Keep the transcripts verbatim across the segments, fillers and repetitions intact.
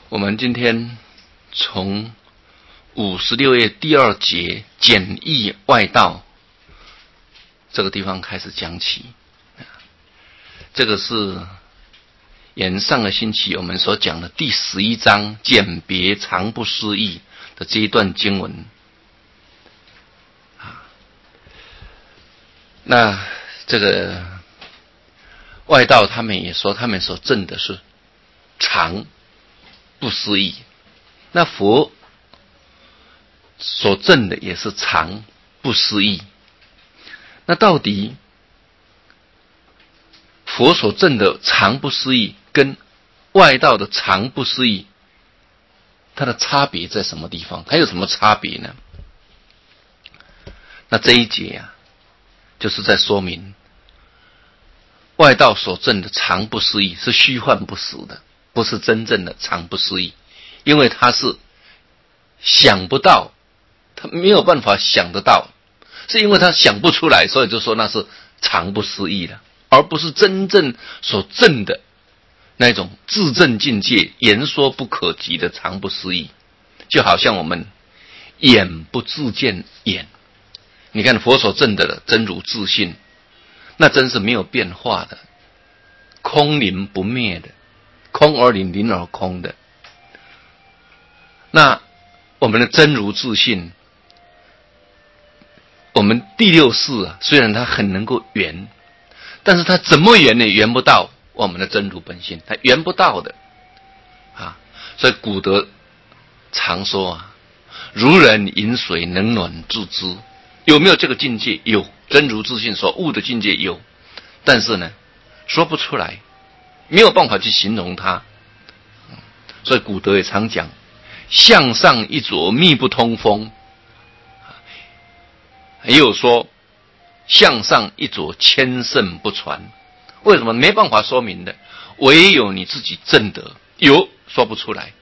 我们今天从五十六页第二节简易外道这个地方开始讲起。这个是沿上个星期我们所讲的第十一章简别常不思议的这一段经文。那这个外道他们也说，他们所证的是常不思议，那佛所证的也是常不思议。那到底佛所证的常不思议跟外道的常不思议，它的差别在什么地方？它有什么差别呢？那这一节啊，就是在说明外道所证的常不思议是虚幻不实的，不是真正的常不思议，因为他是想不到，他没有办法想得到，是因为他想不出来，所以就说那是常不思议的，而不是真正所证的那种自证境界言说不可及的常不思议。就好像我们眼不自见眼，你看佛所证的真如自性，那真是没有变化的，空灵不灭的，空而灵，灵而空的。那我们的真如自性，我们第六识啊，虽然它很能够圆，但是它怎么圆呢？圆不到我们的真如本性，它圆不到的啊。所以古德常说啊，如人饮水，冷暖自知。有没有这个境界？有，真如自性所悟的境界有，但是呢，说不出来，没有办法去形容它。所以古德也常讲，向上一啄，密不通风。也有说，向上一啄，千圣不传。为什么？没办法说明的，唯有你自己证得，有说不出来。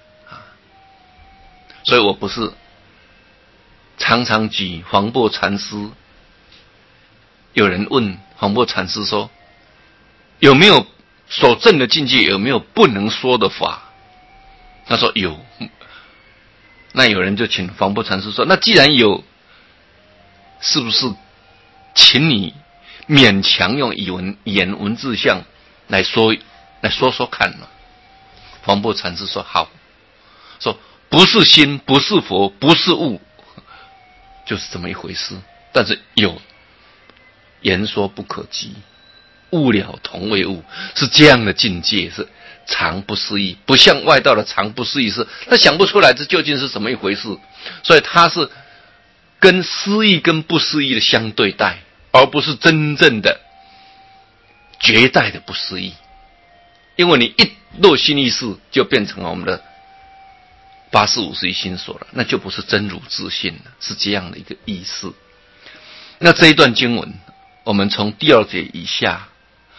所以我不是常常举黄檗禅师，有人问黄檗禅师说，有没有所证的境界，有没有不能说的法？他说有。那有人就请黄檗禅师说，那既然有，是不是请你勉强用语文言文字相来说来说说看呢？黄檗禅师说好，说不是心，不是佛，不是物，就是这么一回事。但是有，言说不可及，物了同为物，是这样的境界，是常不思议，不像外道的常不思议，是他想不出来这究竟是什么一回事，所以他是跟思议跟不思议的相对待，而不是真正的绝代的不思议。因为你一落心意识，就变成了我们的八识五识一心所了，那就不是真如自性了，是这样的一个意思。那这一段经文，我们从第二节以下，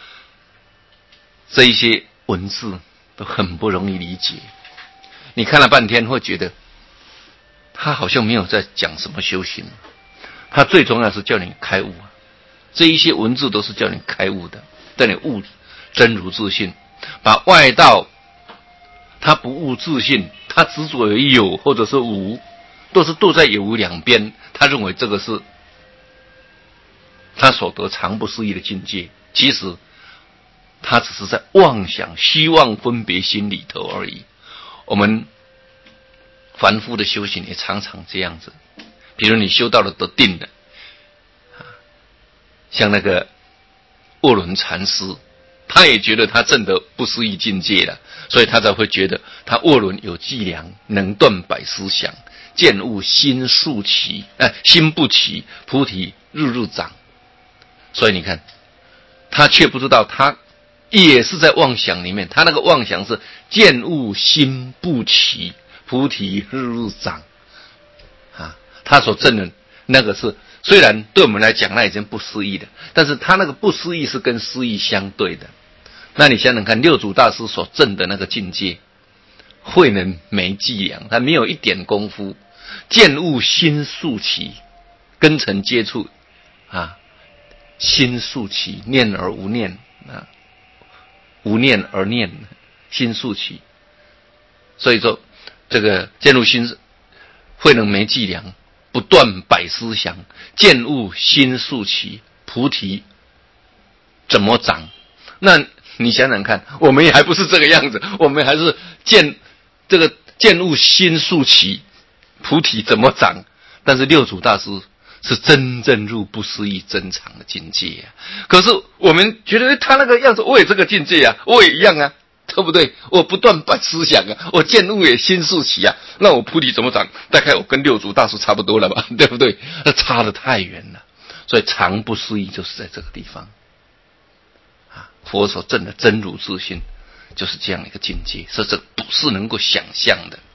这一些文字都很不容易理解。你看了半天会觉得，他好像没有在讲什么修行，他最重要是叫你开悟。这一些文字都是叫你开悟的，叫你悟真如自性。把外道他不悟自性，他执着于有或者是无，都是斗在有无两边，他认为这个是他所得常不思议的境界，其实他只是在妄想虚妄分别心里头而已。我们凡夫的修行也常常这样子，比如你修到了得定了，像那个卧轮禅师，他也觉得他证得不思议境界了，所以他才会觉得他卧轮有伎俩，能断百思想，见悟心速起，哎，心不起，菩提日日长。所以你看，他却不知道他也是在妄想里面，他那个妄想是见悟心不起，菩提日日长啊。他所证的那个是，虽然对我们来讲那已经不思议的，但是他那个不思议是跟思议相对的。那你想想看，六祖大师所证的那个境界，慧能没伎俩，他没有一点功夫，见悟心速起，根尘接触啊，心速起，念而无念啊，无念而念，心速起， 所以说，这个渐入心慧能没计量，不断百思想，见悟心速起，菩提怎么长？那你想想看，我们也还不是这个样子，我们还是见这个见悟心速起，菩提怎么长？但是六祖大师是真正入不思议真常的境界啊！可是我们觉得他那个样子，我也这个境界啊，我也一样啊，对不对？我不断把思想啊，我见悟也心速起啊，那我菩提怎么长？大概我跟六祖大师差不多了吧，对不对？那差得太远了，所以常不思议就是在这个地方啊！佛所证的真如自性就是这样一个境界，所以这不是能够想象的。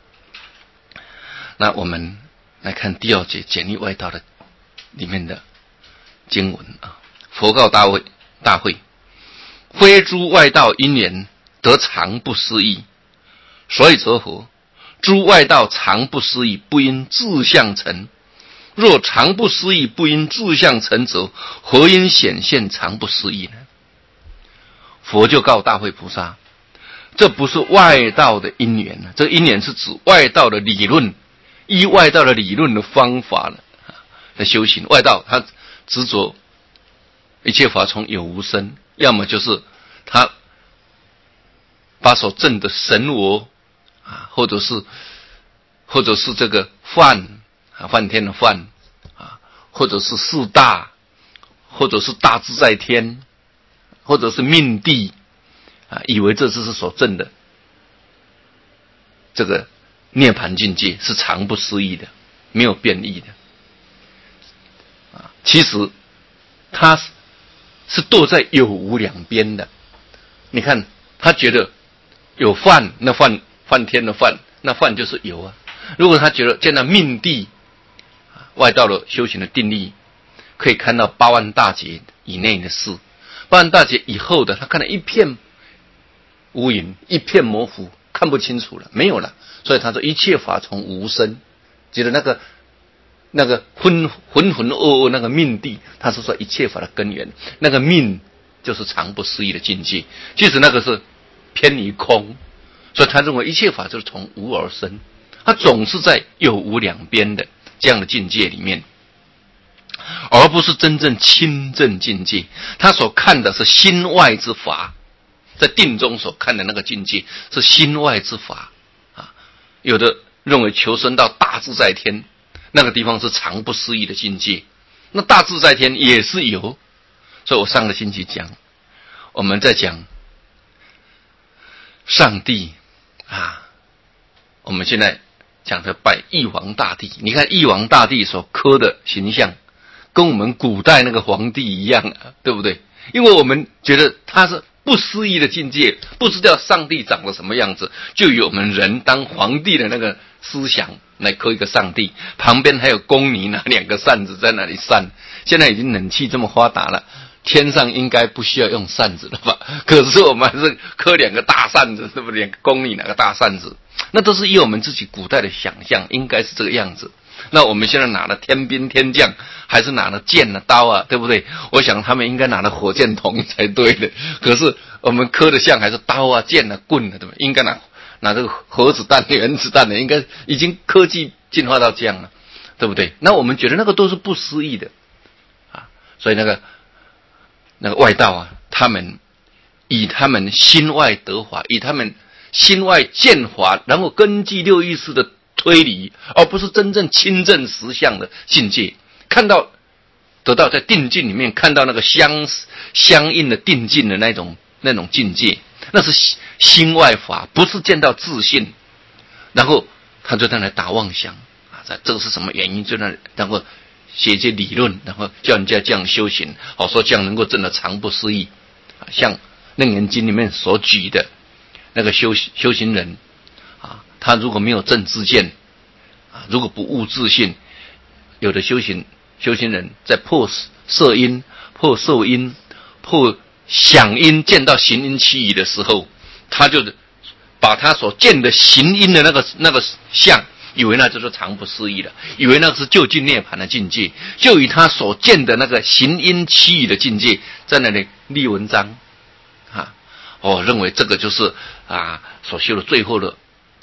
那我们来看第二节简易外道的里面的经文啊，佛告大会大会，非诸外道因缘得常不思议，所以则何？诸外道常不思议，不因自相成。若常不思议，不因自相成者，何因显现常不思议呢？佛就告大会菩萨，这不是外道的因缘啊，这个因缘是指外道的理论，依外道的理论的方法了的修行。外道他执着一切法从有无生，要么就是他把所证的神我啊，或者是或者是这个梵啊，梵天的梵啊，或者是四大，或者是大自在天，或者是命地啊，以为这就是所证的这个涅槃境界是常不思议的，没有变异的啊。其实他是是堕在有无两边的。你看他觉得有梵，那梵梵天的梵，那梵就是有啊。如果他觉得见到命地，外道的修行的定力，可以看到八万大劫以内的事，八万大劫以后的，他看到一片无影，一片模糊，看不清楚了，没有了。所以他说一切法从无生，觉得那个那个浑浑浑噩噩那个命地，他是说一切法的根源，那个命就是常不思议的境界，即使那个是偏离空，所以他认为一切法就是从无而生，他总是在有无两边的这样的境界里面，而不是真正亲证境界。他所看的是心外之法，在定中所看的那个境界是心外之法啊。有的认为求生到大自在天，那个地方是常不思议的境界，那大自在天也是有。所以我上个星期讲，我们在讲上帝啊，我们现在讲的拜玉皇大帝，你看玉皇大帝所刻的形象跟我们古代那个皇帝一样啊，对不对？因为我们觉得他是不思议的境界，不知道上帝长得什么样子，就有我们人当皇帝的那个思想来刻一个上帝，旁边还有宫女拿两个扇子在那里扇。现在已经冷气这么发达了，天上应该不需要用扇子了吧？可是我们还是刻两个大扇子，是不是？两个宫女拿个大扇子，那都是以我们自己古代的想象，应该是这个样子。那我们现在拿了天兵天将，还是拿了剑啊刀啊，对不对？我想他们应该拿了火箭筒才对的。可是我们刻的像还是刀啊剑啊棍啊，对吧？应该拿拿这个核子弹原子弹的，应该已经科技进化到这样了，对不对？那我们觉得那个都是不思议的啊。所以那个那个外道啊，他们以他们心外得法，以他们心外见法，然后根据六意识的推理，而不是真正亲证实相的境界，看到得到在定境里面看到那个相相应的定境的那种那种境界，那是心外法，不是见到自性。然后他就在那打妄想啊，这个是什么原因？就那然后写一些理论，然后叫人家这样修行，好说这样能够证得常不思议。像《楞严经》里面所举的那个修修行人啊，他如果没有正知见啊，如果不悟自性，有的修行修行人在破色因、破受因、破想因，见到行因起疑的时候，他就把他所见的行因的那个那个相，以为那就是常不思议的，以为那是究竟涅槃的境界，就以他所见的那个行因起疑的境界，在那里立文章啊，我、哦、认为这个就是啊所修的最后的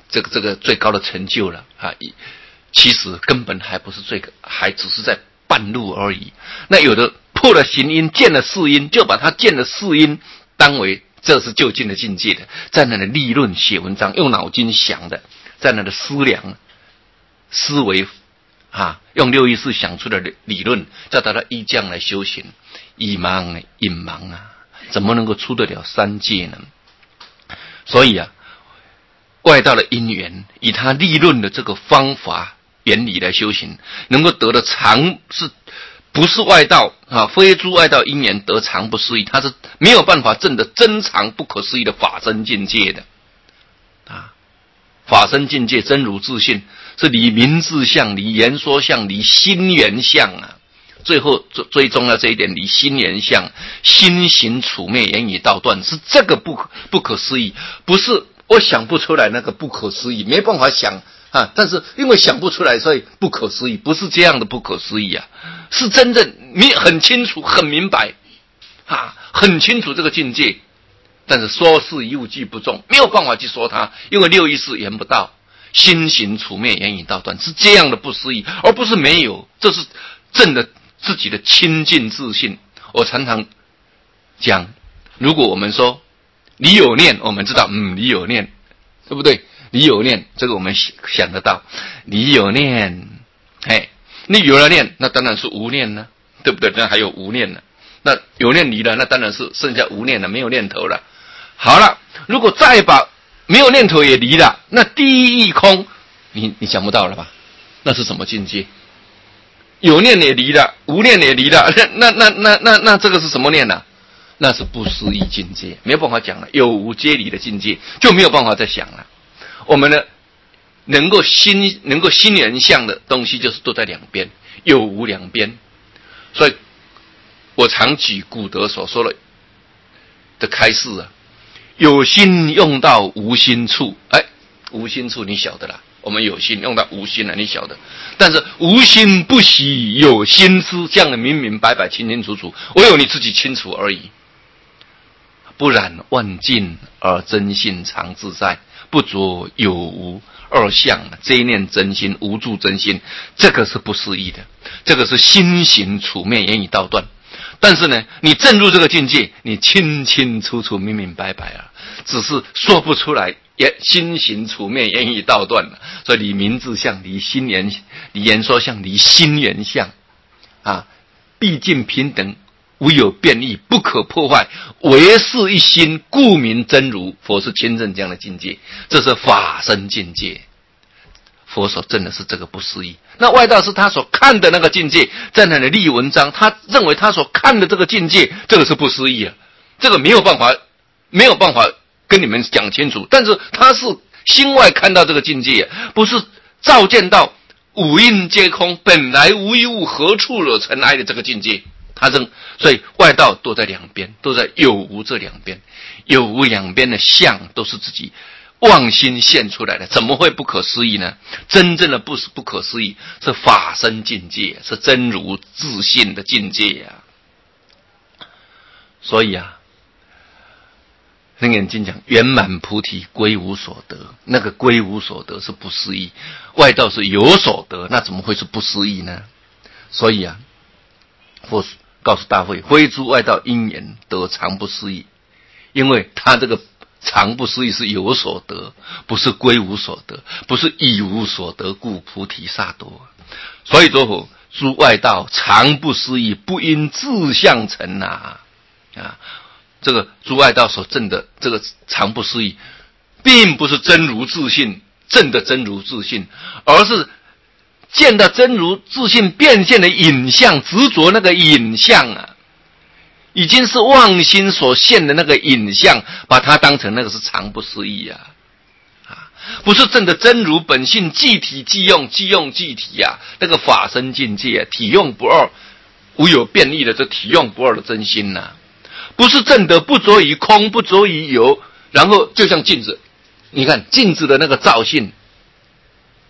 这个这个最高的成就了啊！其实根本还不是最，还只是在半路而已。那有的破了行因，见了四因，就把他见了四因当为这是究竟的境界的，在那里立论写文章，用脑筋想的，在那里思量思维啊，用六意识想出的理论，叫大家依这样来修行，以盲隐盲啊，怎么能够出得了三界呢？所以啊，外道的因缘，以他立论的这个方法原理来修行，能够得的常是不是外道啊？非诸外道因缘得常不思议，他是没有办法证的真常不可思议的法身境界的啊！法身境界真如自性，是离名字相、离言说相、离心缘相啊！最后最最重要这一点，离心缘相，心行处灭，言语道断，是这个不可不可思议，不是我想不出来那个不可思议，没办法想啊！但是因为想不出来，所以不可思议，不是这样的不可思议啊，是真正你很清楚、很明白啊，很清楚这个境界。但是说是一物既不中，没有办法去说它，因为六意识言不到，心行处灭，言语道断，是这样的不思议，而不是没有，这是正的自己的清净自信。我常常讲，如果我们说你有念，我们知道，嗯，你有念，对不对？你有念，这个我们想得到，你有念，哎，你有了念，那当然是无念呢，对不对？那还有无念呢，那有念离了，那当然是剩下无念了，没有念头了。好了，如果再把没有念头也离了，那第一义空，你你想不到了吧？那是什么境界？有念也离了，无念也离了，那那那那那这个是什么念呢、啊？那是不思议境界，没有办法讲了，有无皆离的境界就没有办法再想了。我们呢，能够心能够心缘相的东西，就是都在两边，有无两边。所以我常举古德所说的的开示啊。有心用到无心处，哎，无心处你晓得啦，我们有心用到无心了，你晓得。但是无心不喜有心思，这样的明明白白、清清楚楚，唯有你自己清楚而已。不然万境而真性常自在，不着有无二相，这一念真心，无住真心，这个是不思议的，这个是心行处灭，言语道断。但是呢，你证入这个境界，你清清楚楚、明明白白啊，只是说不出来，也心行处灭，言语道断了。所以离名字相，离心言，离言说相，离心缘相啊，毕竟平等，无有变异，不可破坏，唯是一心，故名真如。佛是亲证这样的境界，这是法身境界。佛所证的是这个不思议，那外道是他所看的那个境界，在那里立文章，他认为他所看的这个境界，这个是不思议啊，这个没有办法，没有办法跟你们讲清楚。但是他是心外看到这个境界，不是照见到五蕴皆空，本来无一物，何处惹尘埃的这个境界。他认，所以外道都在两边，都在有无这两边，有无两边的相都是自己妄心现出来的，怎么会不可思议呢？真正的不是不可思议，是法身境界，是真如自信的境界呀、啊。所以啊，楞严经讲圆满菩提归无所得，那个归无所得是不思议，外道是有所得，那怎么会是不思议呢？所以啊，佛告诉大会，非诸外道因缘得常不思议，因为他这个常不思议是有所得，不是归无所得，不是一无所得故菩提萨埵。所以说诸外道常不思议，不因自相成啊啊！这个诸外道所证的这个常不思议，并不是真如自性证的真如自性，而是见到真如自性变现的影像，执着那个影像啊。已经是妄心所现的那个影像，把它当成那个是常不思议啊，啊，不是真的真如本性，即体即用，即用即体啊，那个法身境界啊，体用不二，无有变异的这体用不二的真心呐、啊，不是正得不着于空，不着于有，然后就像镜子，你看镜子的那个照性，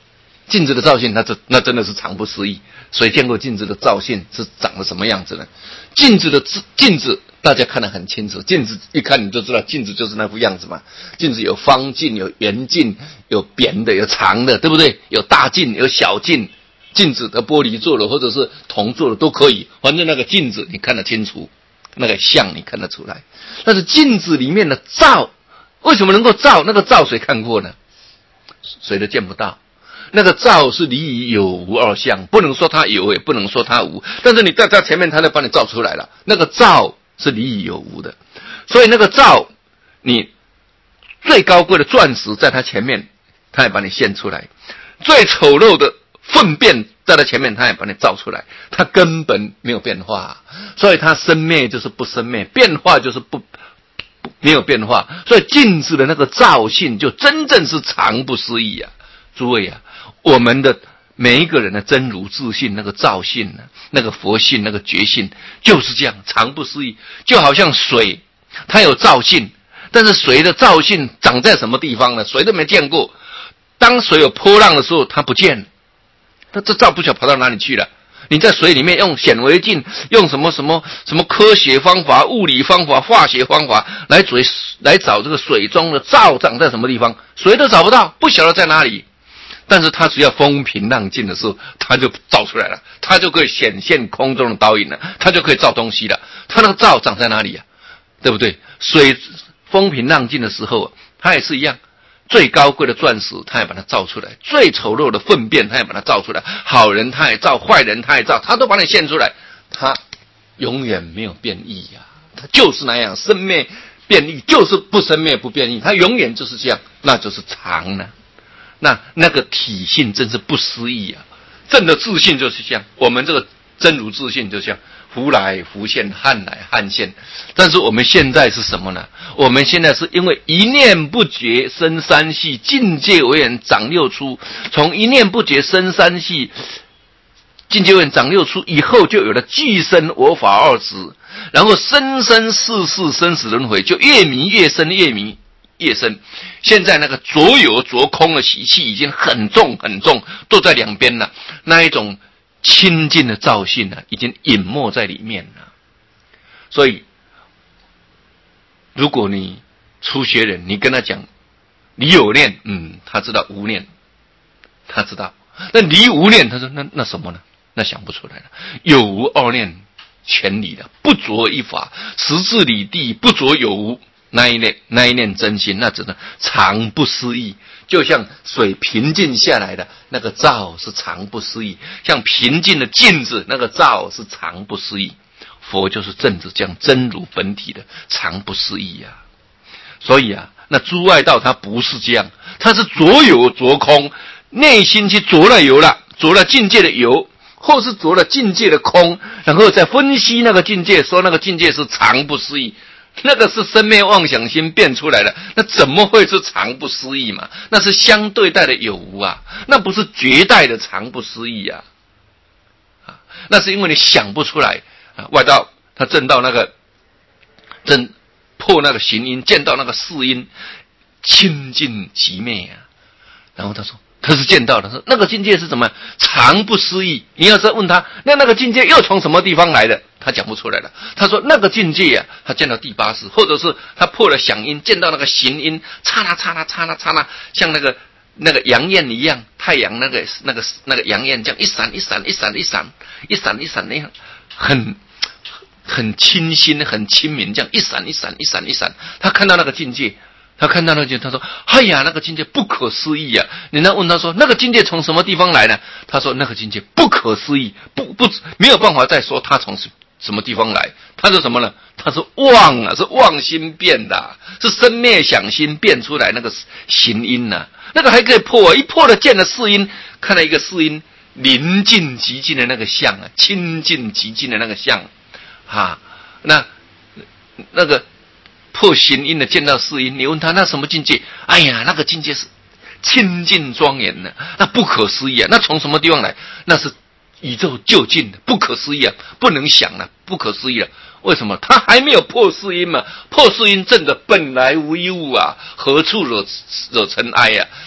镜子的照性，那这那真的是常不思议。谁见过镜子的照性是长得什么样子呢？镜子的镜子大家看得很清楚，镜子一看你就知道，镜子就是那副样子嘛。镜子有方镜，有圆镜，有扁的，有长的，对不对？有大镜，有小镜。镜子的玻璃做的或者是铜做的都可以，反正那个镜子你看得清楚，那个像你看得出来。但是镜子里面的照为什么能够照？那个照谁看过呢？谁都见不到。那个照是离于有无二相，不能说它有，也不能说它无。但是你在它前面，它就把你照出来了。那个照是离于有无的，所以那个照，你最高贵的钻石在它前面，它也把你现出来；最丑陋的粪便在它前面，它也把你照出来。它根本没有变化，所以它生灭就是不生灭，变化就是不没有变化。所以镜子的那个照性，就真正是常不思议啊！诸位啊，我们的每一个人的真如自信，那个照性呢，那个佛性，那个觉性，就是这样常不思议。就好像水，它有照性，但是水的照性长在什么地方呢？谁都没见过。当水有波浪的时候，它不见了，它这照不晓得跑到哪里去了。你在水里面用显微镜，用什么什么什么科学方法、物理方法、化学方法来追来找这个水中的照长在什么地方，谁都找不到，不晓得在哪里。但是它只要风平浪静的时候，它就照出来了，它就可以显现空中的倒影了，它就可以照东西了。它那个照长在哪里啊？对不对？水风平浪静的时候，它也是一样，最高贵的钻石，它也把它照出来；最丑陋的粪便，它也把它照出来。好人它也照，坏人它也照，它都把你现出来。它永远没有变异呀、啊，它就是那样，生灭变异就是不生灭不变异，它永远就是这样，那就是常呢。那那个体性真是不思议啊！真的自信就是这样，我们这个真如自信就像福来福现，汉来汉现。但是我们现在是什么呢？我们现在是因为一念不觉生三系，境界为眼长六出。从一念不觉生三系，境界为眼长六出以后，就有了俱生我法二执，然后生生世世生死轮回，就越迷越深，越迷越深。现在那个着有着空的习气已经很重很重，都在两边了。那一种清净的照性呢，已经隐没在里面了。所以，如果你初学人，你跟他讲离有念，嗯，他知道无念，他知道。那离无念，他说那那什么呢？那想不出来了。有无二念全理了，不着一法，实质理地，不着有无。那一念，那一念真心，那只能常不思议。就像水平静下来的那个照是常不思议，像平静的镜子那个照是常不思议。佛就是正是这样真如本体的常不思议啊。所以啊，那诸外道它不是这样，它是着有着空，内心去着了有了，着了境界的有，或是着了境界的空，然后再分析那个境界，说那个境界是常不思议。那个是生灭妄想心变出来的，那怎么会是常不思议嘛？那是相对待的有无啊，那不是绝代的常不思议啊！啊，那是因为你想不出来啊。外道他证到那个证破那个行因，见到那个事因，清净极灭啊。然后他说他是见到的，说那个境界是什么？常不思议。你要是问他，那那个境界又从什么地方来的？他讲不出来了。他说那个境界啊，他见到第八识，或者是他破了响音，见到那个行音，刹那刹那刹那刹那，像那个那个阳焰一样，太阳那个那个那个阳焰这样一闪一闪一闪一闪一闪一闪那样，很很清新很清明，这样一闪一闪一闪一闪。他看到那个境界。他看到那个境界，他说：“哎呀，那个境界不可思议呀！”人家问他说：“那个境界从什么地方来呢？”他说：“那个境界不可思议，不不没有办法再说它从什么地方来。”他说什么呢？他说妄啊，是妄心变的，是生灭想心变出来那个行因呐、啊，那个还可以破啊！一破了见了四因，看到一个四因临近极尽的那个相啊，清净极尽的那个相啊，那那个。破行因的见到四因，你问他那什么境界？哎呀，那个境界是清净庄严的，那不可思议啊！那从什么地方来？那是宇宙究竟的，不可思议啊！不能想了，不可思议了。为什么？他还没有破四因嘛？破四因证的本来无一物啊，何处惹惹尘埃啊？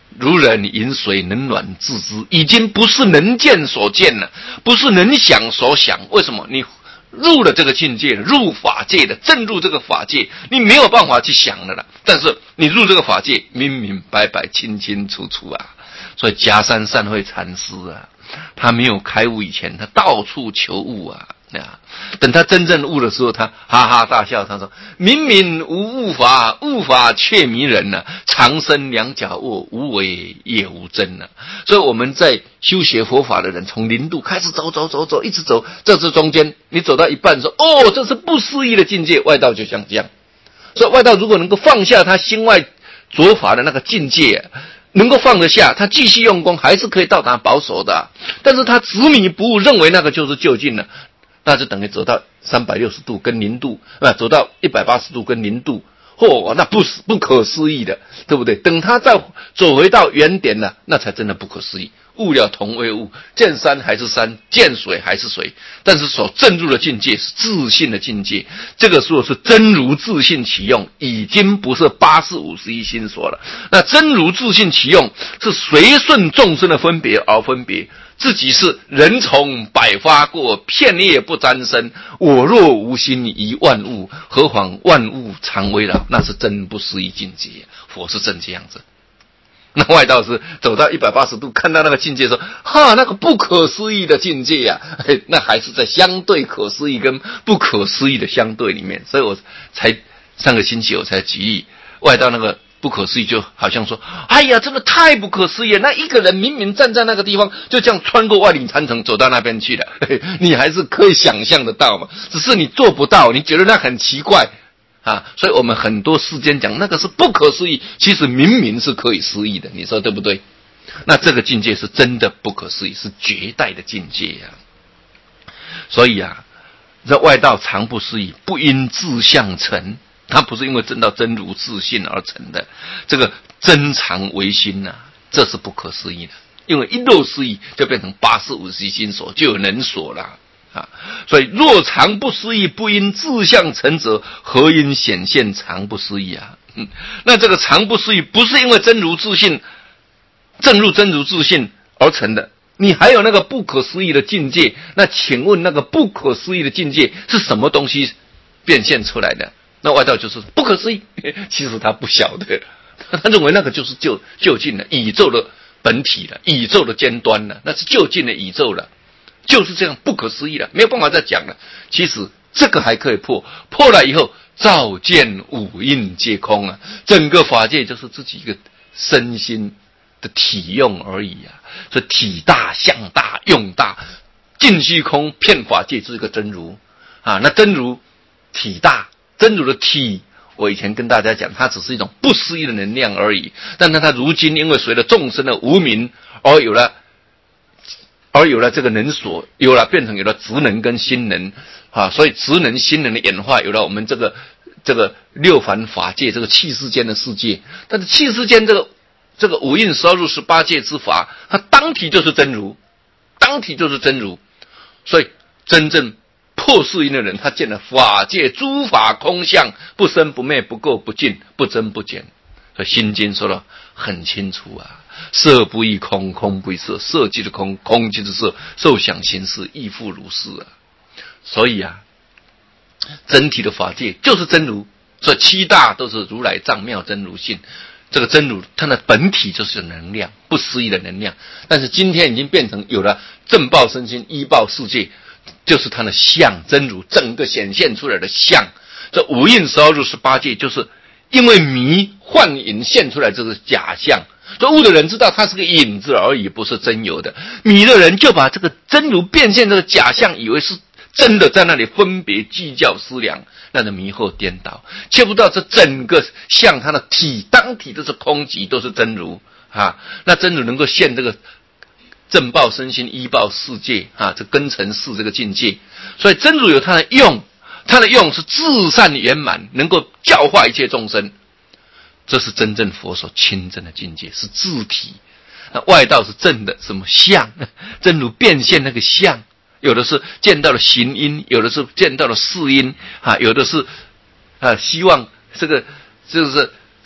如人饮水，冷暖自知，已经不是能见所见了，不是能想所想。为什么？你入了这个境界，入法界的，正入这个法界，你没有办法去想的了。但是你入这个法界，明明白白、清清楚楚啊。所以夹山善慧禅师啊，他没有开悟以前，他到处求悟啊。啊，等他真正悟的时候，他哈哈大笑，他说：“明明无悟法，悟法却迷人呐、啊！长生两脚卧，无为也无真呐、啊！”所以我们在修学佛法的人，从零度开始走走走走，一直走，这是中间，你走到一半说：“哦，这是不思议的境界。”外道就像这样，所以外道如果能够放下他心外着法的那个境界、啊，能够放得下，他继续用功，还是可以到达保守的、啊。但是他执迷不悟，认为那个就是究竟了。那就等于走到三百六十度跟零度，啊，走到一百八十度跟零度，嚯、哦，那不是不可思议的，对不对？等他再走回到原点了，那才真的不可思议。悟了同为悟，见山还是山，见水还是水，但是所证入的境界是自信的境界。这个时候是真如自信起用，已经不是八四五十一心所了。那真如自信起用是随顺众生的分别而分别。自己是人从百花过，片叶不沾身。我若无心于万物，何况万物常围绕？那是真不思议境界。佛是真这样子。那外道是走到一百八十度，看到那个境界说：“哈，那个不可思议的境界呀、啊！”那还是在相对可思议跟不可思议的相对里面。所以我才上个星期我才举例外道那个。不可思议，就好像说，哎呀，真的太不可思议了！那一个人明明站在那个地方，就这样穿过万里长城走到那边去了，你还是可以想象得到嘛？只是你做不到，你觉得那很奇怪啊！所以我们很多世间讲那个是不可思议，其实明明是可以思议的，你说对不对？那这个境界是真的不可思议，是绝代的境界呀、啊！所以啊，这外道常不思议，不因自相成。他不是因为证到真如自信而成的，这个真常唯心呐、啊，这是不可思议的。因为一漏思议，就变成八四五十一心所，就有能所了啊。所以若常不思议，不因自相成者，何因显现常不思议啊？嗯，那这个常不思议，不是因为真如自信证入真如自信而成的。你还有那个不可思议的境界，那请问那个不可思议的境界是什么东西变现出来的？那外道就是不可思议，其实他不晓得，他认为那个就是就就近了宇宙的本体了，宇宙的尖端了，那是就近的宇宙了，就是这样不可思议了，没有办法再讲了。其实这个还可以破，破了以后照见五蕴皆空啊，整个法界就是自己一个身心的体用而已啊，所以体大相大用大，尽虚空遍法界是一个真如啊，那真如体大。真如的体，我以前跟大家讲，它只是一种不思议的能量而已。但是它如今因为随着众生的无明，而有了，而有了这个能所，有了变成有了职能跟心能啊，所以职能心能的演化，有了我们这个这个六凡法界这个气世间的世界。但是气世间这个这个五蕴十二入十八界之法，它当体就是真如，当体就是真如，所以真正。破世音的人，他见了法界诸法空相，不生不灭，不垢不净，不增不减。所以心经说得很清楚啊，色不异空，空不异色，色即是空，空即是色，受想行识亦复如是啊。所以啊，整体的法界就是真如，所以七大都是如来藏妙真如性。这个真如它的本体就是能量，不思议的能量。但是今天已经变成有了正报身心，依报世界。就是它的相，真如整个显现出来的相，这五蕴十二入十八界，就是因为迷幻影现出来，这是假象。这悟的人知道它是个影子而已，不是真有的。迷的人就把这个真如变现这个假象，以为是真的，在那里分别计较思量，那就迷惑颠倒，却不知道这整个相它的体当体都是空寂，都是真如啊。那真如能够现这个。正报身心依报世界啊，这根尘世这个境界，所以真如有它的用，它的用是至善圆满，能够教化一切众生，这是真正佛所亲证的境界，是自体。那外道是正的什么相？真如变现那个相，有的是见到了行因，有的是见到了事因啊，有的是啊希望这个就是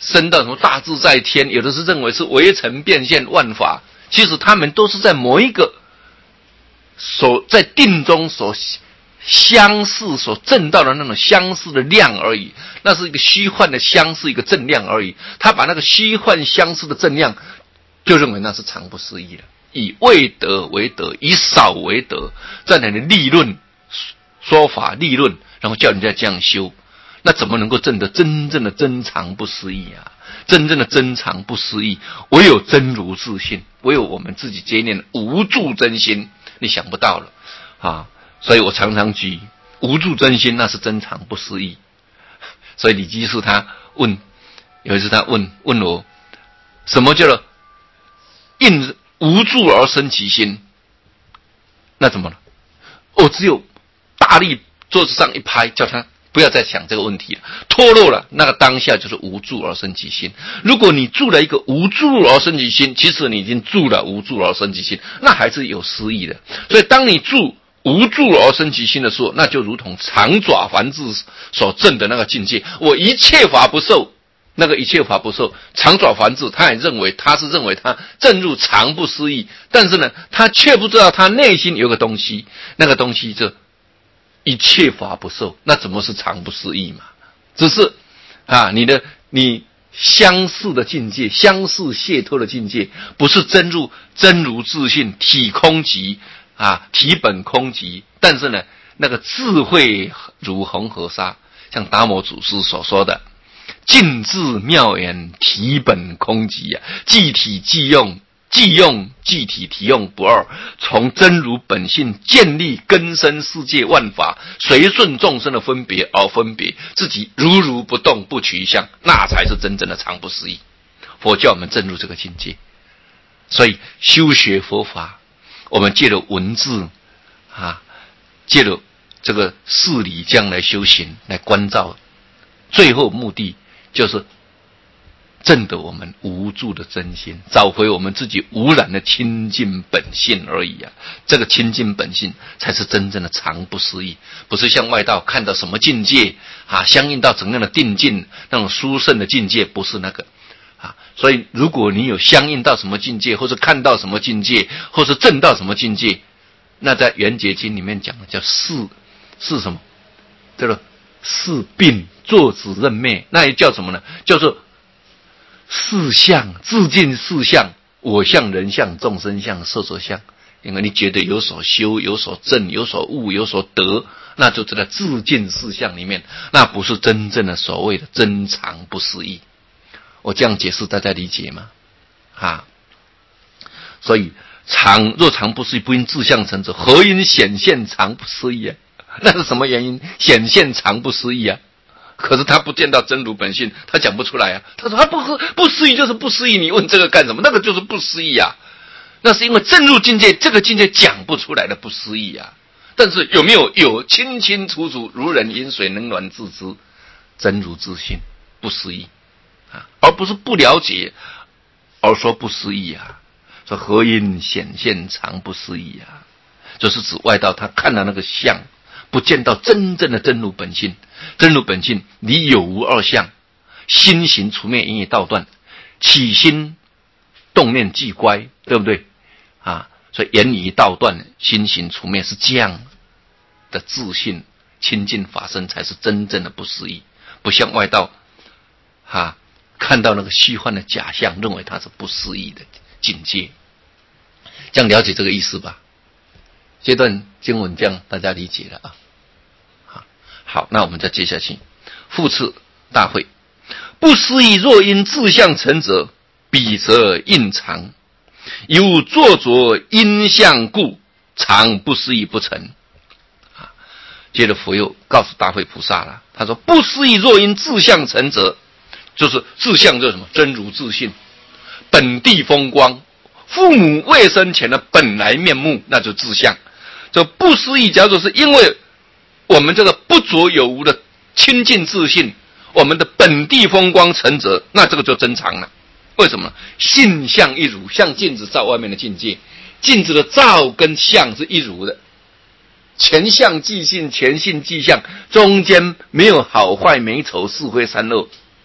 升到什么大自在天，有的是认为是微尘变现万法，其实他们都是在某一个所在定中所相似所证到的那种相似的量而已，那是一个虚幻的相似一个正量而已。他把那个虚幻相似的正量，就认为那是常不思议了。以未得为得，以少为得，在那里立论说法立论，然后叫人家这样修，那怎么能够证得真正的真常不思议啊？真正的真常不思议，唯有真如自性，唯有我们自己接念无住真心，你想不到了啊！所以我常常举无住真心，那是真常不思议。所以李居士他问，有一次他问问我，什么叫做应无住而生其心？那怎么了？我只有大力桌子上一拍，叫他不要再想这个问题了，脱落了，那个当下就是无住而生其心。如果你住了一个无住而生其心，其实你已经住了无住而生其心，那还是有失意的。所以当你住无住而生其心的时候，那就如同长爪梵志所证的那个境界，我一切法不受，那个一切法不受，长爪梵志他也认为他是认为他证入常不思议，但是呢，他却不知道他内心有个东西，那个东西就一切法不受，那怎么是常不思议嘛？只是啊，你的你相似的境界，相似解脱的境界，不是真入真如自性，体空寂啊，体本空寂。但是呢，那个智慧如恒河沙，像达摩祖师所说的，尽智妙言，体本空寂啊，即体即用。即用即体，体用不二，从真如本性建立根生世界万法，随顺众生的分别而分别，自己如如不动不取相，那才是真正的常不思议。佛教我们证入这个境界，所以修学佛法，我们借了文字啊，借了这个事理这样来修行，来关照，最后目的就是证得我们无住的真心，找回我们自己无染的清净本性而已啊！这个清净本性才是真正的常不思议，不是像外道看到什么境界啊，相应到怎样的定境，那种殊胜的境界，不是那个啊。所以，如果你有相应到什么境界，或者看到什么境界，或是证到什么境界，那在圆觉经里面讲的叫是是什么？叫做是病作子认灭，那也叫什么呢？叫做四相，自尽四相，我相、人相、众生相、色所相。因为你觉得有所修、有所证、有所悟、有所得，那就在自尽四相里面，那不是真正的所谓的真常不思议。我这样解释，大家理解吗？啊，所以常若常不思议，不因自相成者，何因显现常不思议啊？那是什么原因显现常不思议啊？可是他不见到真如本性，他讲不出来啊。他说他不不思议就是不思议，你问这个干什么？那个就是不思议啊。那是因为正入境界，这个境界讲不出来的不思议啊。但是有没有？有，清清楚楚，如人饮水，冷暖自知，真如自性，不思议啊，而不是不了解而说不思议啊。说何因显现常不思议啊？就是指外道他看到那个相，不见到真正的真如本性。真如本性离有无二相，心行除灭，因以道断，起心动念即乖，对不对啊？所以言以道断，心行除灭，是这样的自信清净法身才是真正的不思议，不像外道啊，看到那个虚幻的假象，认为它是不思议的境界。这样了解这个意思吧？这段经文这样大家理解了啊。好，那我们再接下去。复次大会，不思议若因自相成者，彼则应常；有作着因相故，常不思议不成。啊，接着佛又告诉大会菩萨了，他说：不思议若因自相成者，就是自相就是什么？真如自性，本地风光，父母未生前的本来面目，那就自相。这不思议，假如是因为我们这个不着有无的清净自性，我们的本地风光成者，那这个就真常了。为什么？性相一如，像镜子照外面的境界，镜子的照跟相是一如的，前相即性，前性即相，中间没有好坏美丑是非善恶，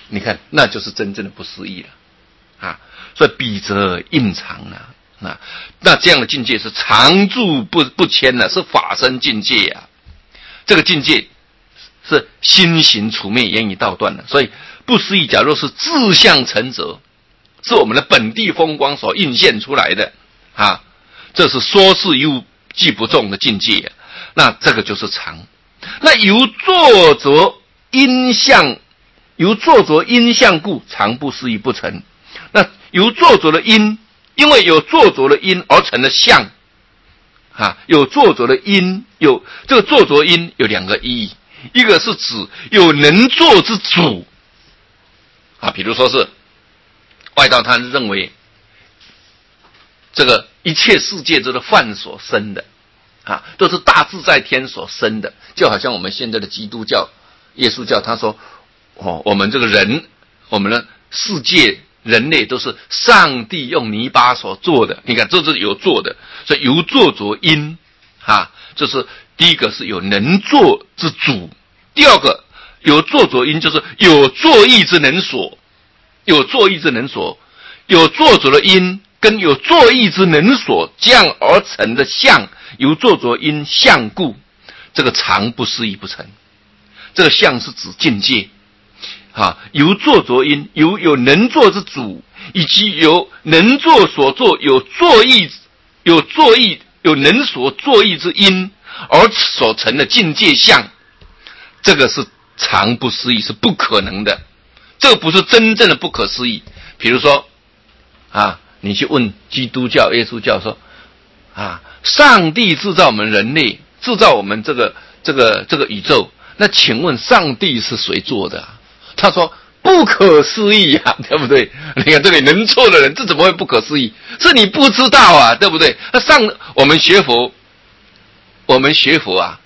你看，那就是真正的不思议了啊！所以彼则应常啊啊，那这样的境界是常住不不迁的，是法身境界啊。这个境界是心行处灭，言语道断的。所以不思议，假若是自相成者，是我们的本地风光所映现出来的啊，这是说是又既不中的境界啊。那这个就是常。那由作着因相，由作着因相故，常不思议不成。那由作着的因，因为有作着的因而成的相啊，有作着的因，有这个作着因有两个意义，一个是指有能作之主啊，比如说是外道，他认为这个一切世界都是梵所生的啊，都是大自在天所生的，就好像我们现在的基督教、耶稣教，他说哦，我们这个人，我们的世界人类都是上帝用泥巴所做的，你看这是有做的，所以由作着因啊，这是第一个是有能作之主，第二个有作着因就是有作意之能所，有作意之能所，有作着的因跟有作意之能所降而成的相，由作着因相故，这个常不思议不成。这个相是指境界啊，由作着因，由有能作之主，以及由能作所作有作意有作意有能所作意之因而所成的境界相，这个是常不思议，是不可能的。这个不是真正的不可思议。比如说啊，你去问基督教、耶稣教说啊，上帝制造我们人类，制造我们这个这个这个宇宙，那请问上帝是谁做的啊？他说不可思议啊，对不对？你看这里能做的人，这怎么会不可思议？是你不知道啊，对不对？那上我们学佛，我们学佛啊，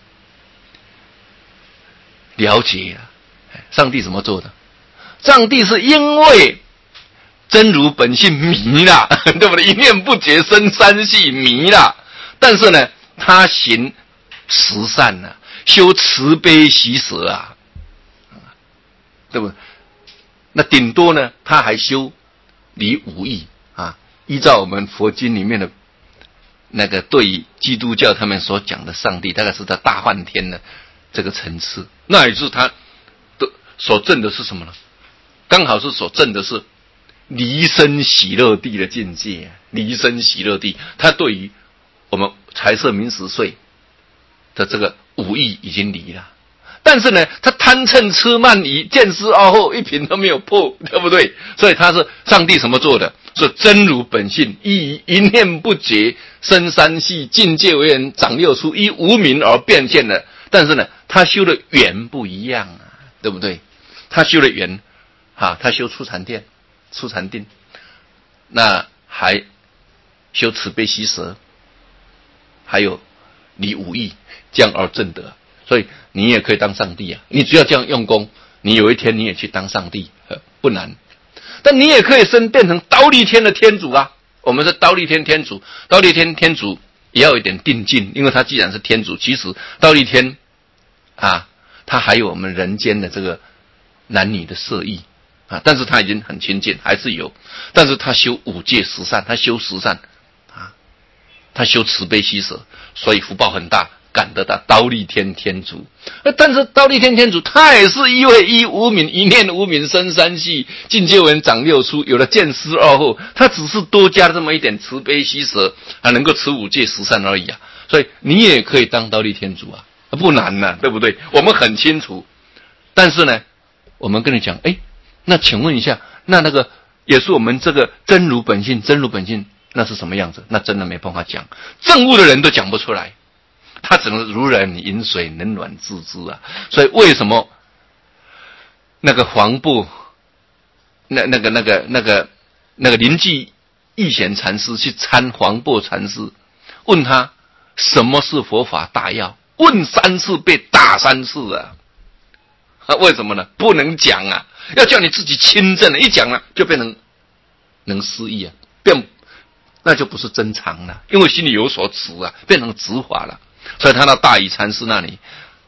了解啊，上帝怎么做的？上帝是因为真如本性迷了，对不对？一念不觉生三系迷了，但是呢，他行慈善啊，修慈悲喜舍啊，对不对？那顶多呢，他还修离五义啊。依照我们佛经里面的那个对于基督教他们所讲的上帝，大概是在大梵天的这个层次，那也是他的所证的是什么呢？刚好是所证的是离生喜乐地的境界，离生喜乐地，他对于我们财色名食睡的这个五义已经离了，但是呢，他贪嗔痴慢疑见思傲后一品都没有破，对不对？所以他是上帝什么做的？是真如本性，依一念不觉生三系，境界为人长六出，依无明而变现的。但是呢，他修的缘不一样啊，对不对？他修的缘啊，他修初禅定、初禅定，那还修慈悲喜舍，还有离五义，这样而证得。所以你也可以当上帝啊！你只要这样用功，你有一天你也去当上帝，不难。但你也可以升变成忉利天的天主啊！我们是忉利天天主，忉利天天主也要有一点定境，因为他既然是天主，其实忉利天啊，他还有我们人间的这个男女的色欲啊，但是他已经很亲近，还是有，但是他修五戒十善，他修十善啊，他修慈悲喜舍，所以福报很大，感得到忉利天天主。但是忉利天天主他也是因为一无明，一念无明生三系，境界为人长六出，有了见思二后，他只是多加了这么一点慈悲喜舍，还能够持五戒十善而已啊。所以你也可以当忉利天主啊，不难呐、啊，对不对？我们很清楚。但是呢，我们跟你讲，哎，那请问一下，那那个也是我们这个真如本性，真如本性那是什么样子？那真的没办法讲，证悟的人都讲不出来。他只能如人饮水，冷暖自知啊！所以为什么那个黄布，那那个那个那个那个临济义显禅师去参黄布禅师，问他什么是佛法大要？问三次被打三次啊！啊，为什么呢？不能讲啊！要叫你自己亲证，一讲了就变成能失忆啊，变那就不是真常了，因为心里有所执啊，变成执法了。所以他到大禹禅师那里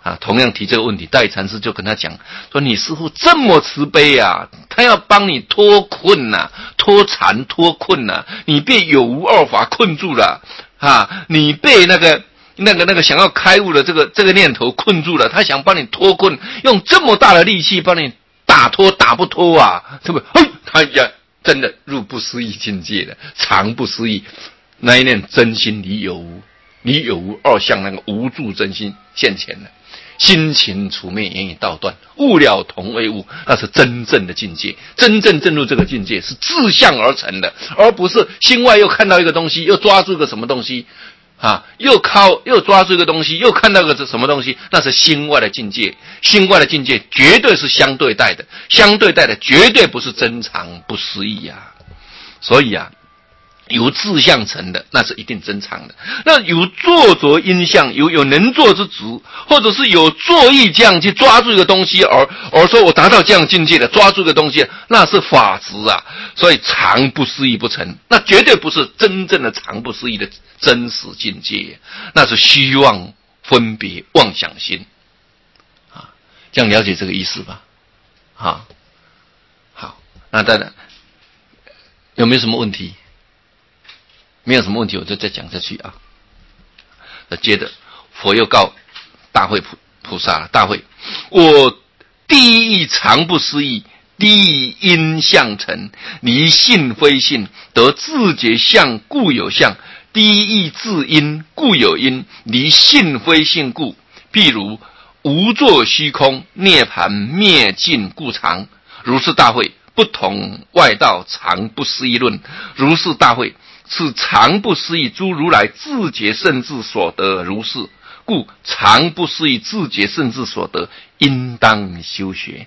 啊，同样提这个问题，大义禅师就跟他讲说：“你师父这么慈悲啊，他要帮你脱困呐、啊，脱禅脱困呐、啊，你被有无二法困住了啊，你被那个那个那个想要开悟的这个这个念头困住了，他想帮你脱困，用这么大的力气帮你打脱，打不脱啊，是不是？嘿，他呀，真的入不思议境界了，常不思议，那一念真心离有无，离有无二相那个无助真心现前了。”心情除灭，言语道断，悟了同为悟，那是真正的境界。真正进入这个境界，是自相而成的，而不是心外又看到一个东西，又抓住一个什么东西，啊，又靠又抓住一个东西，又看到一个什么东西，那是心外的境界。心外的境界绝对是相对待的，相对待的绝对不是真常不思议啊。所以啊。由自相成的，那是一定真常的。那有作着因相，有有能作之职，或者是有作意这样去抓住一个东西，而而说我达到这样境界的，抓住一个东西，那是法执啊。所以常不思议不成，那绝对不是真正的常不思议的真实境界，那是虚妄分别妄想心啊。这样了解这个意思吧？好，好，那当然有没有什么问题？没有什么问题，我就再讲下去啊。接着，佛又告大会菩菩萨大会，我第一义常不思议，第一因相成，离性非性，得自觉相故有相。第一义自因故有因，离性非性故。譬如无作虚空，涅槃灭尽故常。如是大会，不同外道常不思议论。如是大会。是常不思议诸如来自觉圣智所得如是，故常不思议自觉圣智所得，应当修学。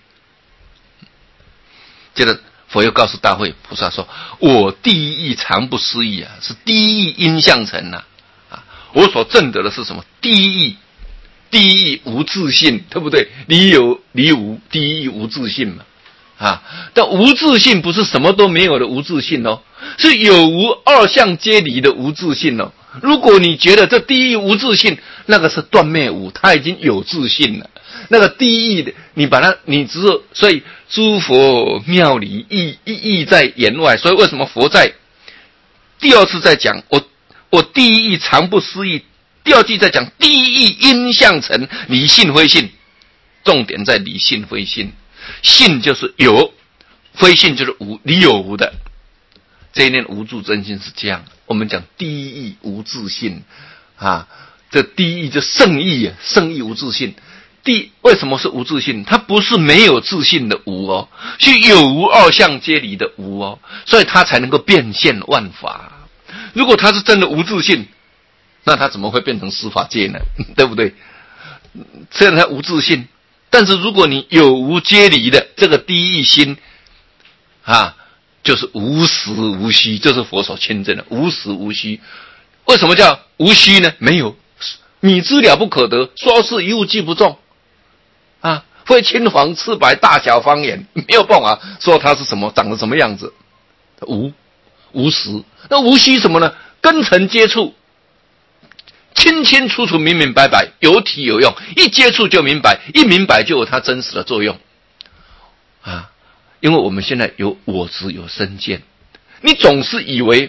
接着佛又告诉大会菩萨说：“我第一义常不思议啊，是第一义因相成啊！啊，我所证得的是什么？第一义，第一义无自性，对不对？离有离无，第一义无自性嘛。”啊，但无自性不是什么都没有的无自性哦，是有无二相皆离的无自性哦。如果你觉得这第一无自性，那个是断灭无，它已经有自性了。那个第一的，你把它，你只是所以诸佛妙理意意意在言外，所以为什么佛在第二次在讲我我第一义常不思议，第二句在讲第一义因相成，离性非性，重点在离性非性。性就是有，非性就是无，离有无的。这一念无住真心是这样。我们讲第一义无自性啊，这第一义就圣义啊，圣义无自性。第为什么是无自性？它不是没有自性的无哦，是有无二相皆离的无哦，所以它才能够变现万法。如果它是真的无自性，那它怎么会变成十法界呢？对不对？虽然它无自性。但是如果你有无皆离的这个第一义心啊，就是无实无虚，就是佛所亲证的无实无虚。为什么叫无虚呢？没有米之了不可得，说是一物即不中啊，非青黄赤白大小方圆，没有办法说它是什么，长得什么样子。无无实，那无虚什么呢？根尘接触清清楚楚明明白白，有体有用，一接触就明白，一明白就有它真实的作用啊！因为我们现在有我执有身见，你总是以为